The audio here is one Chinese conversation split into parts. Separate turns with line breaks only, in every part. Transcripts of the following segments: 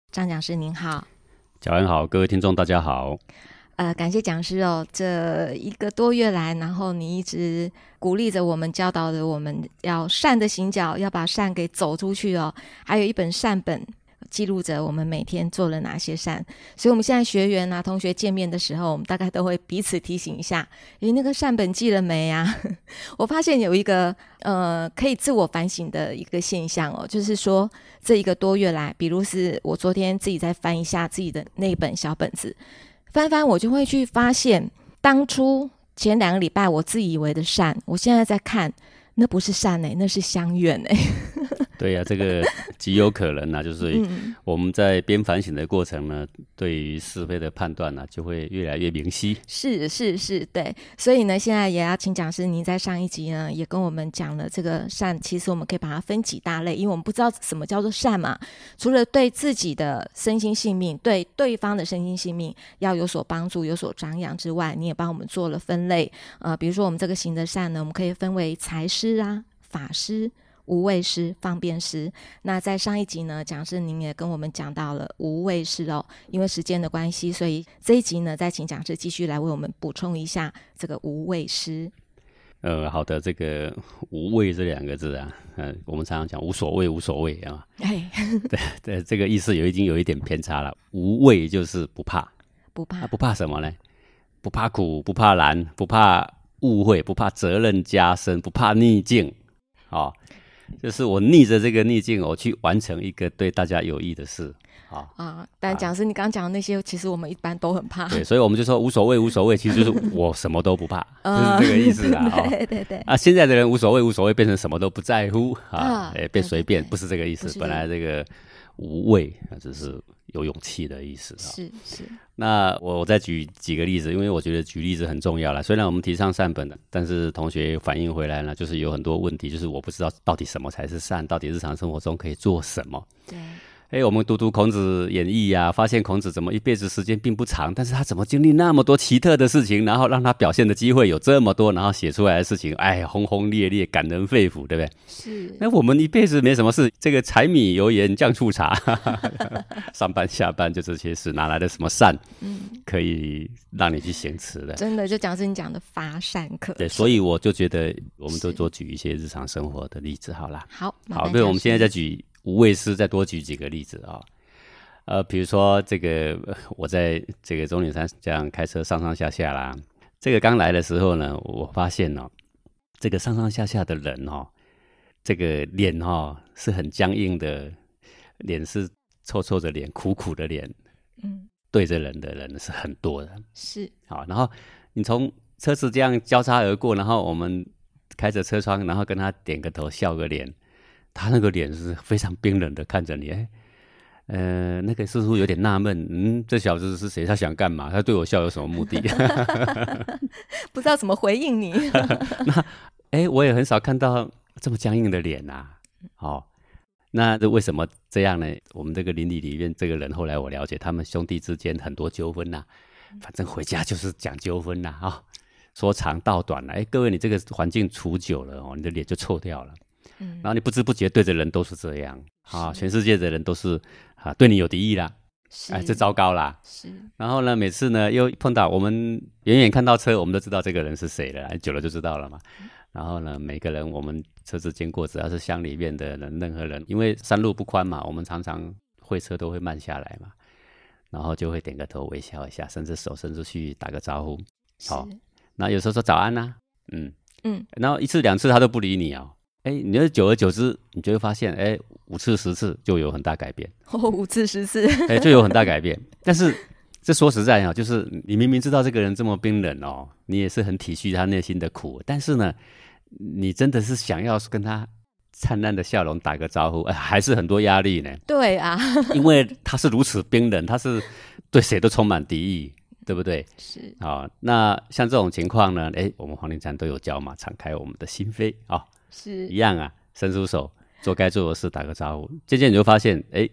张讲师您好。
早安好，各位听众大家好。
感谢讲师哦，这1个多月来，然后你一直鼓励着我们，教导着我们要善的行脚，要把善给走出去哦。还有一本善本，记录着我们每天做了哪些善。所以我们现在学员啊、同学见面的时候，我们大概都会彼此提醒一下，那个善本记了没啊？我发现有一个可以自我反省的一个现象哦，就是说这1个多月来，比如是我昨天自己再翻一下自己的那本小本子，翻翻我就会去发现，当初前2个礼拜我自以为的善，我现在在看，那不是善那是相怨
对呀，这个极有可能啊，就是我们在边反省的过程呢，对于是非的判断呢，就会越来越明晰。
是，对。所以呢，现在也要请讲师您在上一集呢，也跟我们讲了这个善，其实我们可以把它分几大类，因为我们不知道什么叫做善嘛。除了对自己的身心性命，对对方的身心性命要有所帮助、有所张扬之外，你也帮我们做了分类。比如说我们这个行的善呢，我们可以分为财施啊、法施、无畏施、方便施。那在上一集呢，讲师您也跟我们讲到了无畏施哦，因为时间的关系，所以这一集呢，再请讲师继续来为我们补充一下这个无畏施。
好的，这个无畏这2个字啊，我们常常讲无所谓，无所谓啊。对，这个意思已经有一点偏差了。无畏就是不怕，不怕什么呢？不怕苦，不怕难，不怕误会，不怕责任加深，不怕逆境。就是我逆着这个逆境，我去完成一个对大家有益的事。
但讲师你刚刚讲的那些，其实我们一般都很怕。
对，所以我们就说无所谓，无所谓，其实就是我什么都不怕，就是这个意思啊。
对。
现在的人无所谓，无所谓变成什么都不在乎变随便，不是这个意思。本来这个无畏只是有勇气的意思。
是。
那我再举几个例子，因为我觉得举例子很重要啦。虽然我们提倡善本的，但是同学反映回来呢，就是有很多问题，就是我不知道到底什么才是善，到底日常生活中可以做什么。对。我们读孔子演义啊，发现孔子怎么一辈子时间并不长，但是他怎么经历那么多奇特的事情，然后让他表现的机会有这么多，然后写出来的事情，轰轰烈烈，感人肺腑，对不对？
是。
那我们一辈子没什么事，这个柴米油盐酱醋茶，上班下班就这些事，哪来的什么善，可以让你去行持的？
真的，就讲是你讲的乏善可陈。
对，所以我就觉得我们都多举一些日常生活的例子好了。
好，
对，我们现在再举无畏施，再多举几个例子比如说这个我在这个中岭山这样开车上上下下啦，这个刚来的时候呢，我发现这个上上下下的人这个脸是很僵硬的，脸是臭臭的脸，苦苦的脸，对着人的人是很多的。
是。
然后你从车子这样交叉而过，然后我们开着车窗，然后跟他点个头笑个脸，他那个脸是非常冰冷的看着你。那个似乎有点纳闷，这小子是谁？他想干嘛？他对我笑有什么目的？
不知道怎么回应你。
那我也很少看到这么僵硬的脸啊。那为什么这样呢？我们这个邻里里面这个人，后来我了解，他们兄弟之间很多纠纷反正回家就是讲纠纷说长道短各位，你这个环境处久了你的脸就臭掉了。然后你不知不觉对着人都是这样全世界的人都是对你有敌意啦，这糟糕啦。
是。
然后呢，每次呢又碰到我们远远看到车，我们都知道这个人是谁了，久了就知道了嘛。然后呢，每个人我们车子经过，只要是乡里面的人，任何人，因为山路不宽嘛，我们常常会车都会慢下来嘛，然后就会点个头微笑一下，甚至手伸出去打个招呼。那有时候说早安然后1次2次他都不理你你就久而久之，你就会发现5次10次就有很大改变。
5次10次
就有很大改变。但是这说实在就是你明明知道这个人这么冰冷你也是很体恤他内心的苦，但是呢，你真的是想要跟他灿烂的笑容打个招呼，还是很多压力呢。
对啊，
因为他是如此冰冷，他是对谁都充满敌意，对不对？
是。
那像这种情况呢，我们黄庭禅都有教嘛，敞开我们的心扉是一样伸出手做该做的事，打个招呼，渐渐你就发现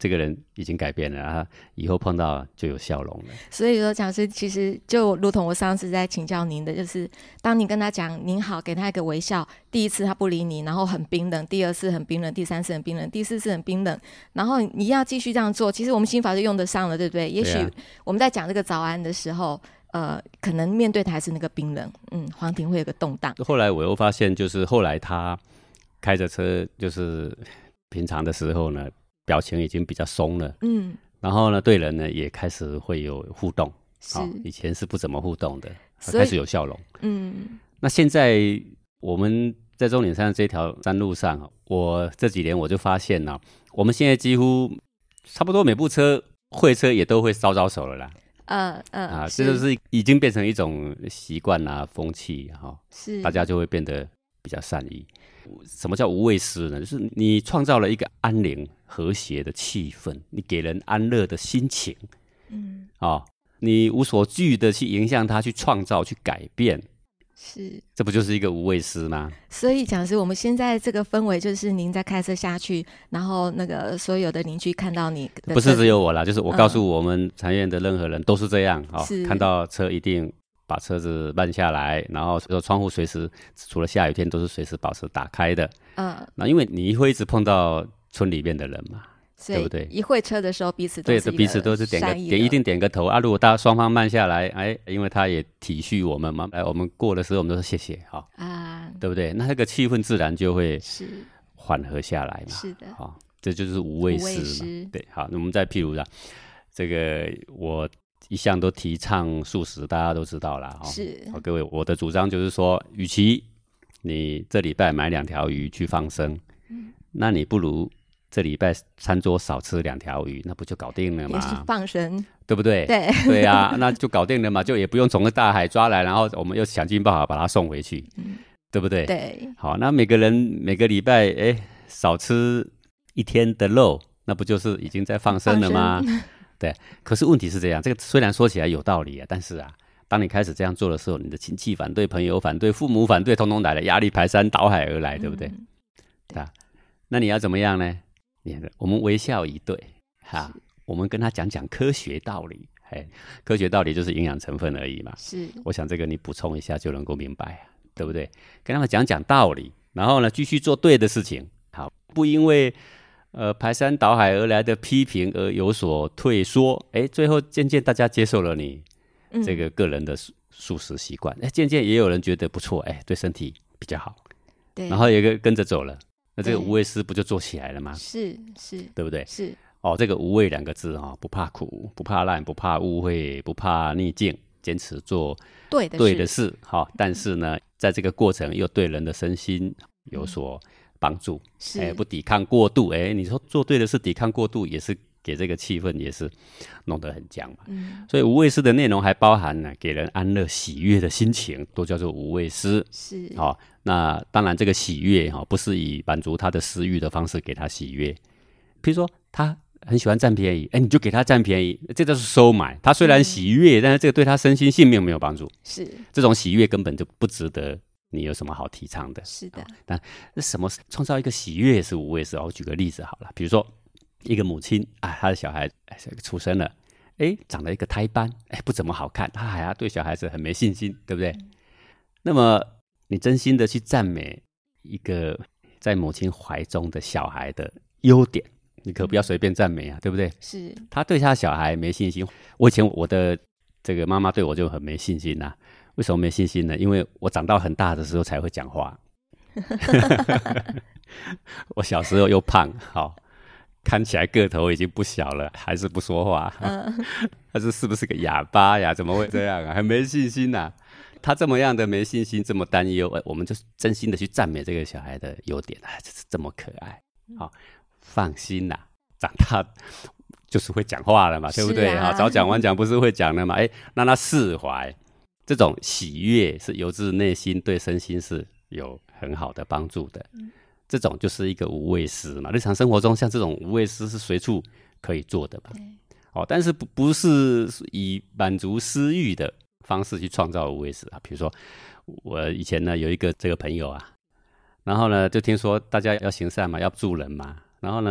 这个人已经改变了啊，以后碰到就有笑容了。
所以说，讲师其实就如同我上次在请教您的，就是当你跟他讲您好，给他一个微笑，第一次他不理你，然后很冰冷，第二次很冰冷，第三次很冰冷，第四次很冰冷，然后你要继续这样做，其实我们心法就用得上了，对不对？也许我们在讲这个早安的时候，可能面对的还是那个冰冷，黄庭会有个动荡。
后来我又发现，就是后来他开着车，就是平常的时候呢，表情已经比较松了，然后呢，对人呢也开始会有互动，以前是不怎么互动的，开始有笑容。那现在我们在终点山这条山路上，我这几年我就发现呢，我们现在几乎差不多每部车会车也都会招招手了啦。这就是已经变成一种习惯啦、风气哈，是大家就会变得比较善意。什么叫无畏师呢？就是你创造了一个安宁和谐的气氛，你给人安乐的心情，你无所惧的去影响他，去创造、去改变，是，这不就是一个无畏师吗？
所以讲师，我们现在这个氛围就是您在开车下去，然后那个所有的邻居看到你的，
不是只有我啦，就是我告诉我们禅院的任何人都是这样，看到车一定把车子慢下来，然后窗户随时除了下雨天都是随时保持打开的。那因为你会一直碰到村里面的人嘛，对不对？
一会车的时候彼此都是
对，彼此都是一定点个头啊。如果双方慢下来，因为他也体恤我们嘛，我们过的时候我们都说谢谢，对不对？那个气氛自然就会缓和下来嘛。是的，这就是无畏师嘛。对，好，那我们再譬如这个我一向都提倡素食，大家都知道啦。是，各位，我的主张就是说，与其你这礼拜买2条鱼去放生，那你不如这礼拜餐桌少吃2条鱼，那不就搞定了吗？
也是放生，
对不对？对啊，那就搞定了嘛，就也不用从大海抓来，然后我们又想尽办法把它送回去，对不对？对。好，那每个人每个礼拜少吃1天的肉，那不就是已经在放生了吗？对，可是问题是这样，这个虽然说起来有道理啊，但是当你开始这样做的时候，你的亲戚反对，朋友反对，父母反对，通通来了，压力排山倒海而来，对不对？对啊，那你要怎么样呢？我们微笑以对，我们跟他讲讲科学道理，科学道理就是营养成分而已嘛。是，我想这个你补充一下就能够明白，对不对？跟他们讲讲道理，然后呢，继续做对的事情，好，不因为排山倒海而来的批评而有所退缩，最后渐渐大家接受了你这个个人的素食习惯，渐渐也有人觉得不错，对身体比较好，对，然后也跟着走了，那这个无畏师不就做起来了吗？是，对不对？是这个无畏2个字不怕苦，不怕烂，不怕误会，不怕逆境，坚持做对的事，但是呢，在这个过程又对人的身心有所帮助，不抵抗过度，你说做对的事，抵抗过度也是给这个气氛也是弄得很僵嘛。所以无畏师的内容还包含呢，给人安乐喜悦的心情，都叫做无畏师。是，那当然这个喜悦不是以满足他的私欲的方式给他喜悦，譬如说他很喜欢占便宜，你就给他占便宜，这就是收买。他虽然喜悦，但是这个对他身心性命没有帮助。是，这种喜悦根本就不值得你有什么好提倡的？是的，但什么创造一个喜悦是无畏师？我举个例子好了，比如说一个母亲她的小孩出生了，长了一个胎斑，不怎么好看，她还要对小孩子很没信心，对不对？那么你真心的去赞美一个在母亲怀中的小孩的优点，你可不要随便赞美啊，对不对？是，他对他的小孩没信心。我以前我的这个妈妈对我就很没信心啊。为什么没信心呢？因为我长到很大的时候才会讲话。我小时候又胖，看起来个头已经不小了，还是不说话。他说是不是个哑巴呀？怎么会这样啊？很没信心啊。他这么样的没信心，这么担忧，我们就真心的去赞美这个小孩的优点，这么可爱。放心啦，长大就是会讲话了嘛，对不对？早讲晚讲不是会讲了嘛？让他释怀，这种喜悦是由自内心，对身心是有很好的帮助的。这种就是一个无畏师嘛。日常生活中像这种无畏师是随处可以做的嘛。但是不是以满足私欲的方式去创造无畏师啊。比如说我以前呢有一个这个朋友然后呢就听说大家要行善嘛，要助人嘛，然后呢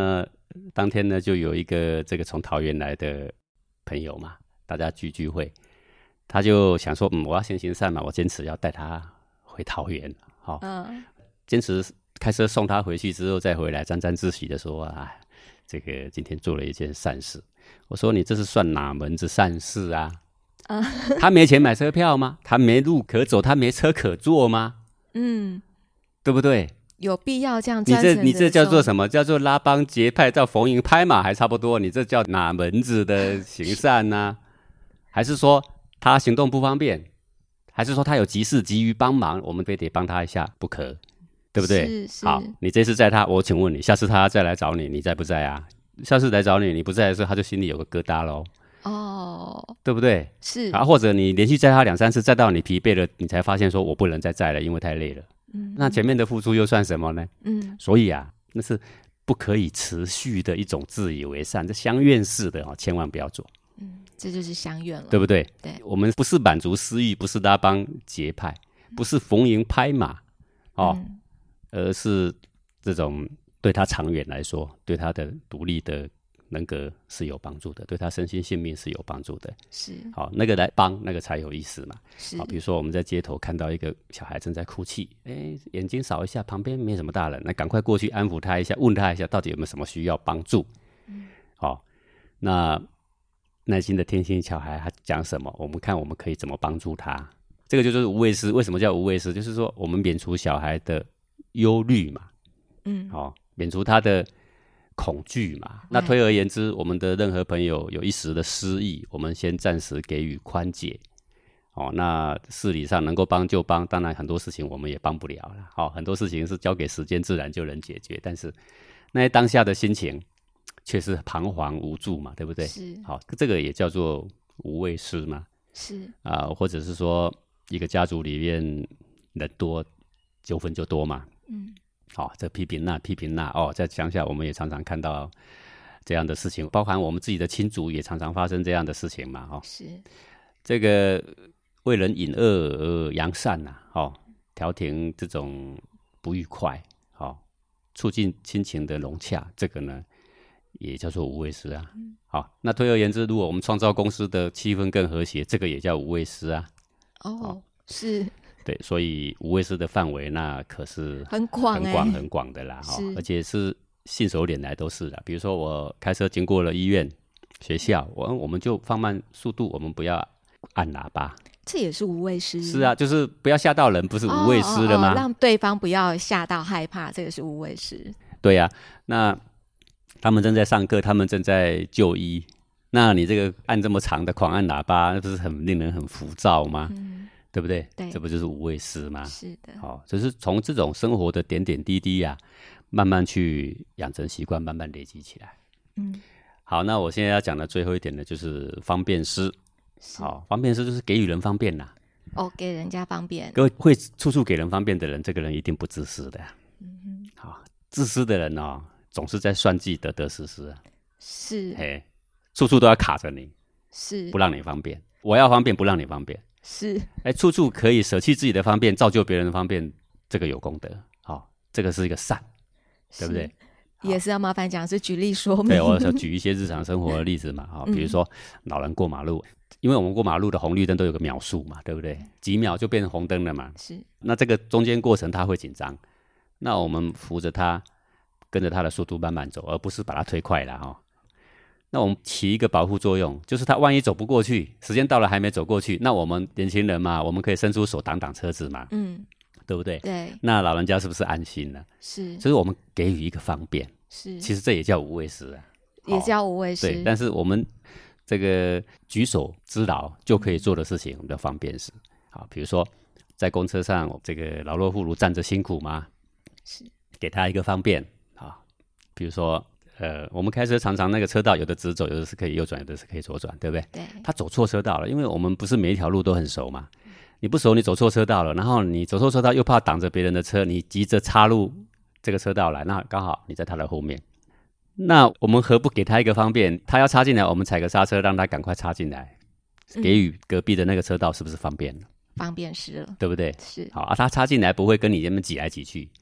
当天呢，就有一个这个从桃园来的朋友嘛，大家聚会，他就想说，我要先行善嘛，我坚持要带他回桃园，坚持开车送他回去之后再回来，沾沾自喜的说啊，这个今天做了一件善事。我说你这是算哪门子善事啊？他没钱买车票吗？他没路可走，他没车可坐吗？对不对？有必要这样？你这叫做什么？叫做拉帮结派，叫逢迎拍马还差不多。你这叫哪门子的行善呢？还是说他行动不方便？还是说他有急事急于帮忙，我们非得帮他一下不可？对不对？好，你这次载他，我请问你，下次他再来找你，你在不在啊？下次来找你，你不在的时候，他就心里有个疙瘩咯。对不对？是啊，或者你连续载他2-3次，载到你疲惫了，你才发现说我不能再载了，因为太累了。那前面的付出又算什么呢？所以啊，那是不可以持续的一种自以为善，这相怨式的千万不要做。这就是相怨了，对不对？对，我们不是满足私欲，不是拉帮结派，不是逢迎拍马，而是这种对他长远来说，对他的独立的人格是有帮助的，对他身心性命是有帮助的。是，好，那个来帮，那个才有意思嘛。是，好，比如说我们在街头看到一个小孩正在哭泣，眼睛扫一下，旁边没什么大人，那赶快过去安抚他一下，问他一下到底有没有什么需要帮助。好，那耐心的听听小孩他讲什么，我们看我们可以怎么帮助他。这个就是无畏施。为什么叫无畏施？就是说我们免除小孩的忧虑嘛，免除他的恐惧嘛。那推而言之，我们的任何朋友有一时的失意，我们先暂时给予宽解。那事理上能够帮就帮，当然很多事情我们也帮不了了。很多事情是交给时间自然就能解决，但是那些当下的心情却是彷徨无助嘛，对不对？是。好，这个也叫做无畏施嘛。是啊，或者是说一个家族里面人多，纠纷就多嘛。这批评那批评那在乡下我们也常常看到这样的事情，包含我们自己的亲族也常常发生这样的事情嘛。是这个为人隐恶而扬善调停这种不愉快，促进亲情的融洽，这个呢也叫做无畏施啊。好，那推而言之，如果我们创造公司的气氛更和谐，这个也叫无畏施啊。是。对，所以无畏施的范围那可是很广的啦。而且是信手拈来都是的。比如说我开车经过了医院、学校，我们就放慢速度，我们不要按喇叭，这也是无畏施。是啊，就是不要吓到人，不是无畏施了吗？让对方不要吓到害怕，这个是无畏施。对啊，那他们正在上课，他们正在就医，那你这个按这么长的狂按喇叭，那不是很令人很浮躁吗？对不对？对，这不就是无畏施吗？是的。就是从这种生活的点点滴滴慢慢去养成习惯，慢慢累积起来。好，那我现在要讲的最后一点呢，就是方便施。方便施就是给予人方便啦。给人家方便。各位会处处给人方便的人，这个人一定不自私的。自私的人总是在算计得失失。是。处处都要卡着你，是不让你方便。我要方便，不让你方便。是，处处可以舍弃自己的方便，造就别人的方便，这个有功德。这个是一个善，对不对？也是要麻烦讲师举例说明。对，我要举一些日常生活的例子嘛。比如说老人过马路，因为我们过马路的红绿灯都有个秒数嘛，对不对？几秒就变成红灯了嘛。是，那这个中间过程他会紧张，那我们扶着他，跟着他的速度慢慢走，而不是把他推快了那我们起一个保护作用，就是他万一走不过去，时间到了还没走过去，那我们年轻人嘛，我们可以伸出手挡挡车子嘛，对不对？对，那老人家是不是安心了？是，所以我们给予一个方便，是，其实这也叫无畏施啊，也叫无畏施。对，但是我们这个举手之劳就可以做的事情，我们叫方便施。好，比如说在公车上，这个老弱妇孺站着辛苦嘛，是，给他一个方便。比如说。我们开车常常那个车道有的直走，有的是可以右转，有的是可以左转，对不对？对。他走错车道了，因为我们不是每一条路都很熟嘛。你不熟，你走错车道了，然后你走错车道又怕挡着别人的车，你急着插入这个车道来，那刚好你在他的后面。那我们何不给他一个方便？他要插进来，我们踩个刹车，让他赶快插进来，给予隔壁的那个车道，是不是方便了？方便施了，对不对？是。好他插进来不会跟你这么挤来挤去。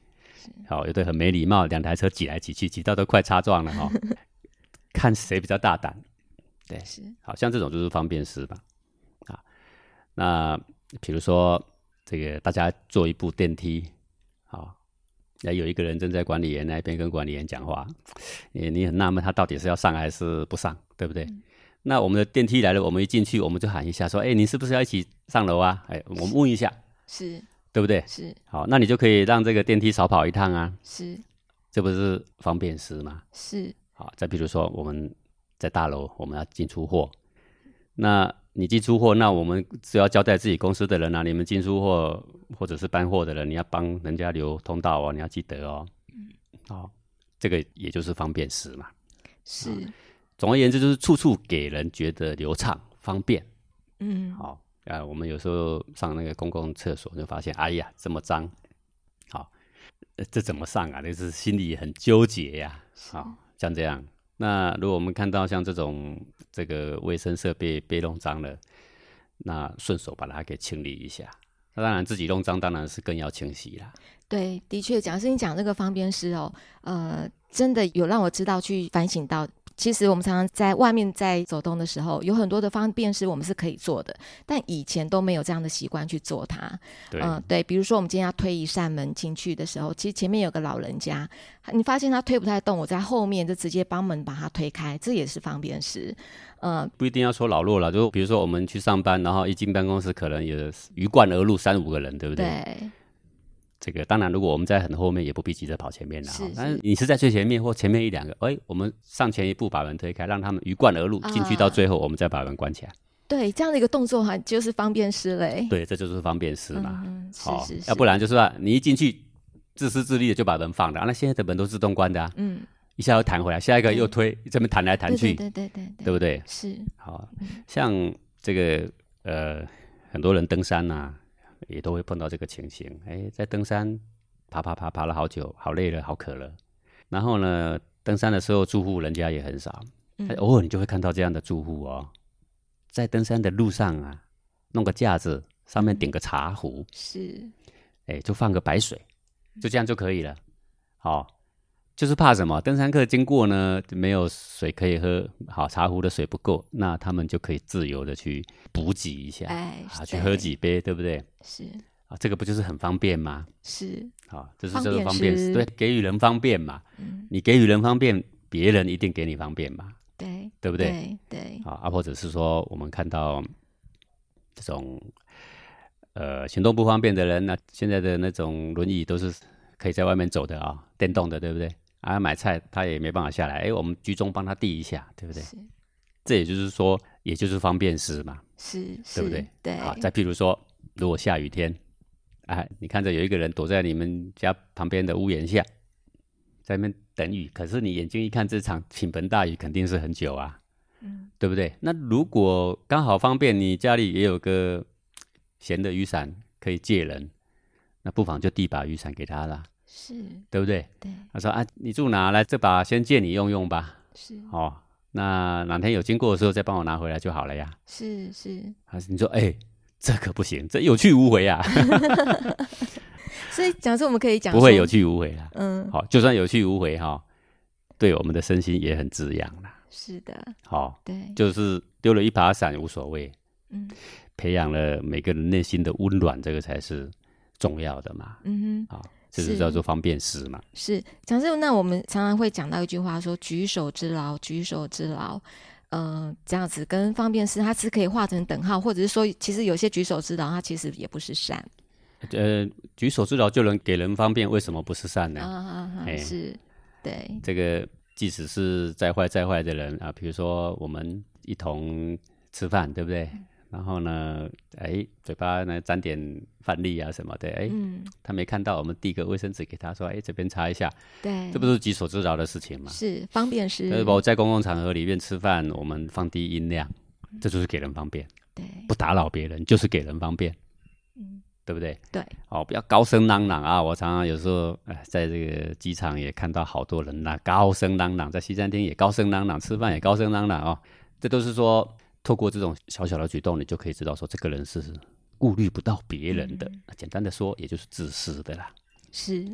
好，有的很没礼貌，两台车挤来挤去，挤到都快擦撞了哈、看谁比较大胆。对，好像这种就是方便师嘛。啊，那比如说这个大家坐一部电梯，好，有一个人正在管理员那边跟管理员讲话，你很纳闷他到底是要上还是不上，对不对？那我们的电梯来了，我们一进去我们就喊一下说，哎，你是不是要一起上楼啊？哎，我们问一下，
是，
对不对？
是，
好，那你就可以让这个电梯少跑一趟啊。
是，
这不是方便师吗？
是，
好，再比如说我们在大楼我们要进出货，那你进出货，那我们只要交代自己公司的人啊，你们进出货或者是搬货的人，你要帮人家留通道哦，你要记得哦。好，这个也就是方便师嘛。
是，
总而言之，就是处处给人觉得流畅方便。
好，
我们有时候上那个公共厕所就发现，哎呀，这么脏，好，这怎么上啊？那是心里很纠结呀。好，像这样。那如果我们看到像这个卫生设备被弄脏了，那顺手把它给清理一下。那当然自己弄脏，当然是更要清洗啦。
对，的确，讲是你讲这个方便师哦，真的有让我知道去反省到。其实我们常常在外面在走动的时候，有很多的方便是我们是可以做的，但以前都没有这样的习惯去做它。对，比如说我们今天要推一扇门进去的时候，其实前面有个老人家，你发现他推不太动，我在后面就直接帮门把他推开，这也是方便师。
不一定要说老弱了，就比如说我们去上班，然后一进办公室可能有鱼贯而入3-5个人，对不对？
对。
这个当然，如果我们在很后面，也不必急着跑前面了。但是你是在最前面或前面1-2个，我们上前一步把门推开，让他们鱼贯而入进去，到最后我们再把门关起来。
对，这样的一个动作哈，就是方便师嘞。
对，这就是方便师嘛。
是，
要不然就是说你一进去自私自利的就把门放了，那现在的门都自动关的啊。一下又弹回来，下一个又推，这边弹来弹去，
对，
对不对？
是。
好，像这个很多人登山啊。也都会碰到这个情形，在登山爬了好久，好累了，好渴了。然后呢，登山的时候住户人家也很少，偶尔你就会看到这样的住户哦，在登山的路上啊，弄个架子，上面顶个茶壶，
是，
就放个白水，就这样就可以了。好，就是怕什么？登山客经过呢，没有水可以喝，好，茶壶的水不够，那他们就可以自由的去补给一下，去喝几杯，对不对？
是
啊，这个不就是很方便吗？
是，
好，这是方便，对，给予人方便嘛。你给予人方便，别人一定给你方便嘛。
对，
对不对？
对，
或者是说我们看到这种行动不方便的人，那现在的那种轮椅都是可以在外面走的啊，电动的，对不对？买菜他也没办法下来，我们居中帮他递一下，对不对？这也就是说，也就是方便师嘛，
是，
对不对？
对。
好，再譬如说，如果下雨天，你看着有一个人躲在你们家旁边的屋檐下，在那边等雨，可是你眼睛一看，这场倾盆大雨肯定是很久啊，对不对？那如果刚好方便，你家里也有个闲的雨伞可以借人，那不妨就递把雨伞给他啦。
是，
对不对？
对，
他说你住哪？来，这把先借你用用吧。
是，
那哪天有经过的时候再帮我拿回来就好了呀。
是，
你说这可不行，这有去无回啊。
所以假设我们可以讲
不会有去无回啦。
好，
就算有去无回对我们的身心也很滋养啦。
是的，
对，就是丢了一把伞无所谓。培养了每个人内心的温暖，这个才是重要的嘛。这就叫做方便师嘛。是，
讲这那我们常常会讲到一句话说举手之劳，举手之劳。这样子跟方便师它是可以画成等号，或者是说其实有些举手之劳它其实也不是善。
举手之劳就能给人方便，为什么不是善呢？
是，对。
这个即使是再坏的人啊，比如说我们一同吃饭，对不对？然后呢，嘴巴呢沾点饭粒啊什么的，他没看到，我们递个卫生纸给他，说，这边擦一下，
对，
这不是举手之劳的事情吗？
是方便是。
但是我在公共场合里面吃饭，我们放低音量，这就是给人方便，
对，
不打扰别人就是给人方便，对不对？
对，
不要高声嚷嚷啊！我常常有时候在这个机场也看到好多人高声嚷嚷，在西餐厅也高声嚷嚷，吃饭也高声嚷嚷这都是说。透过这种小小的举动，你就可以知道说这个人是顾虑不到别人的。简单的说，也就是自私的啦。
是，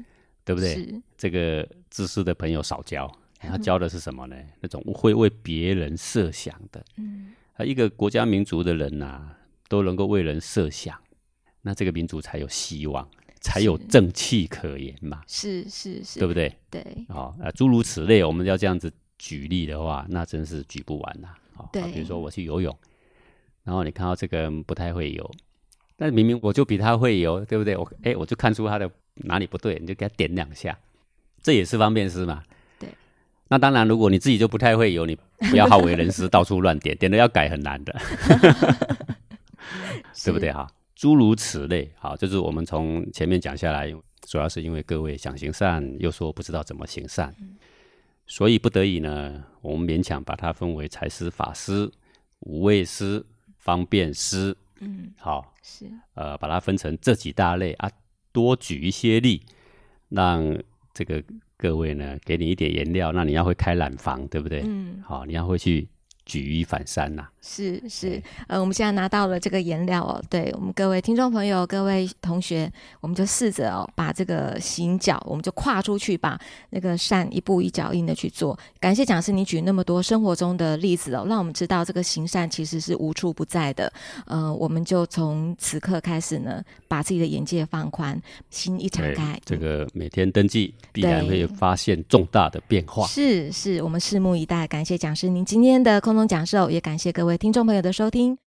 对不对？
是
这个自私的朋友少交。他教的是什么呢？那种会为别人设想的。一个国家民族的人啊，都能够为人设想，那这个民族才有希望，才有正气可言嘛。
是，
对不对？
对。
诸如此类，我们要这样子举例的话，那真是举不完啦。
对，
比如说我去游泳，然后你看到这个人不太会游，但明明我就比他会游，对不对？我就看出他的哪里不对，你就给他点2下，这也是方便师嘛。
对。
那当然，如果你自己就不太会游，你不要好为人师，到处乱点，点了要改很难的，对不对哈？诸如此类，好，就是我们从前面讲下来，主要是因为各位想行善，又说不知道怎么行善，所以不得已呢，我们勉强把它分为财施、法施、无畏施、方便施。好，
是
把它分成这几大类啊，多举一些例，让这个各位呢，给你一点颜料，那你要会开懒房，对不对？好，你要会去举一反三呐。
是，我们现在拿到了这个颜料哦，对我们各位听众朋友、各位同学，我们就试着把这个行脚，我们就跨出去，把那个善一步一脚印的去做。感谢讲师你举那么多生活中的例子哦，让我们知道这个行善其实是无处不在的。我们就从此刻开始呢，把自己的眼界放宽，心一敞开，
这个每天登记，必然会发现重大的变化。
是，我们拭目以待。感谢讲师您今天的空中讲授，也感谢各位听众朋友的收听。